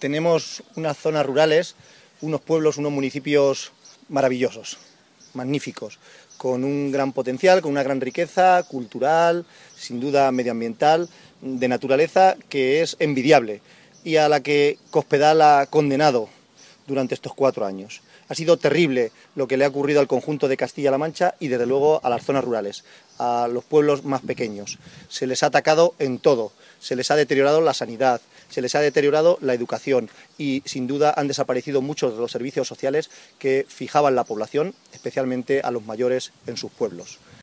Tenemos unas zonas rurales, unos pueblos, unos municipios maravillosos, magníficos, con un gran potencial, con una gran riqueza cultural, sin duda medioambiental, de naturaleza, que es envidiable y a la que Cospedal ha condenado durante estos 4 años. Ha sido terrible lo que le ha ocurrido al conjunto de Castilla-La Mancha y desde luego a las zonas rurales, a los pueblos más pequeños. Se les ha atacado en todo, se les ha deteriorado la sanidad, se les ha deteriorado la educación y sin duda han desaparecido muchos de los servicios sociales que fijaban la población, especialmente a los mayores en sus pueblos.